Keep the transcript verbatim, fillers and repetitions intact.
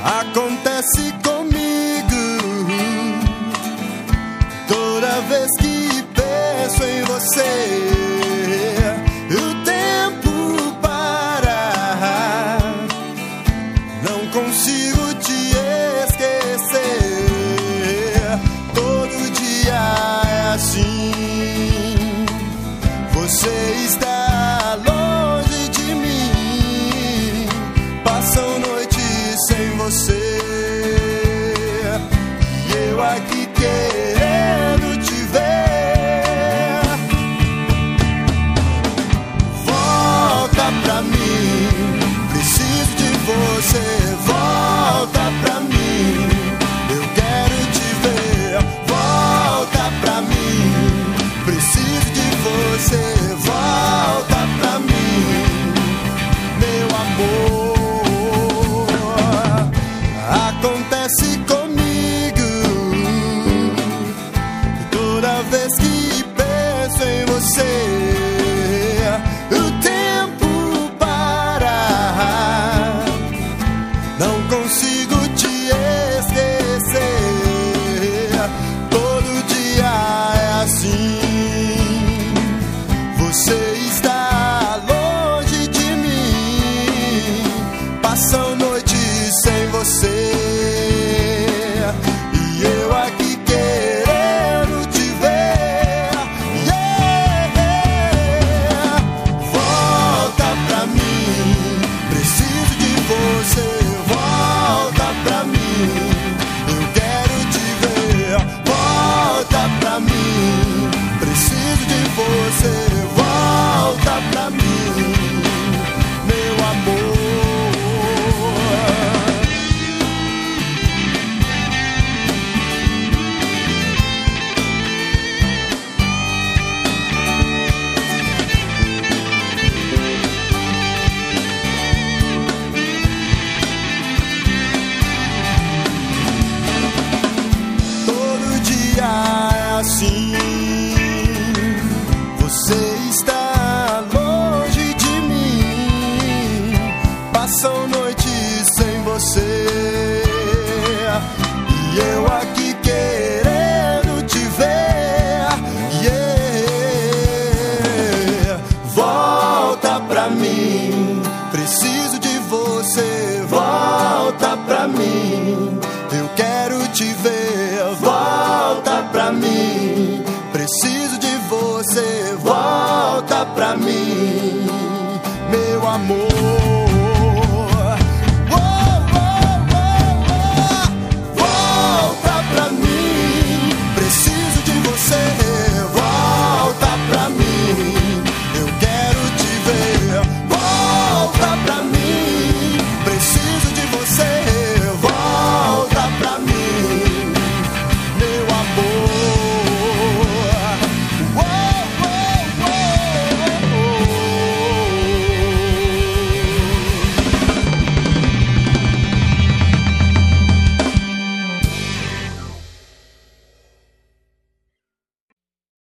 Acontece comigo toda vez que penso em você. O tempo para, não consigo te esquecer. Todo dia é assim. Você está longe de mim. Passam noites sem você e eu aqui querendo te ver. Volta pra mim, preciso de você. Volta pra mim, eu quero te ver. Volta pra mim, preciso de você. Volta pra mim, meu amor. Acontece comigo toda vez que penso em você. O tempo para, não consigo te esquecer. Todo dia é assim. Você está longe de mim. Passam noites sem você e eu aqui querendo te ver. Yeah! Volta pra mim, preciso de você. Volta pra mim, eu quero te ver. Volta pra mim, preciso de você. Volta pra mim, meu amor. Assim, você está longe de mim. Passam noites sem você e eu aqui querendo te ver. Yeah! Volta pra mim, preciso de você. Volta pra